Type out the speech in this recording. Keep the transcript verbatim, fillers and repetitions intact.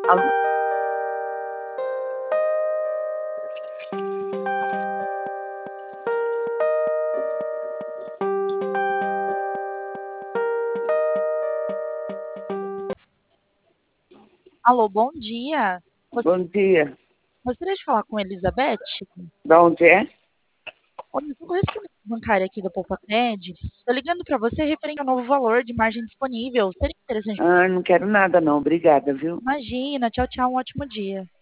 Alô? Alô, bom dia. Gos Bom dia. gostaria de falar com Elizabeth? Da onde é? Olha, eu sou correspondente bancária aqui da Poupança. Tô ligando para você referente ao novo valor de margem disponível. Seria interessante. Ah, não quero nada não, obrigada, viu? Imagina. Tchau, tchau, um ótimo dia.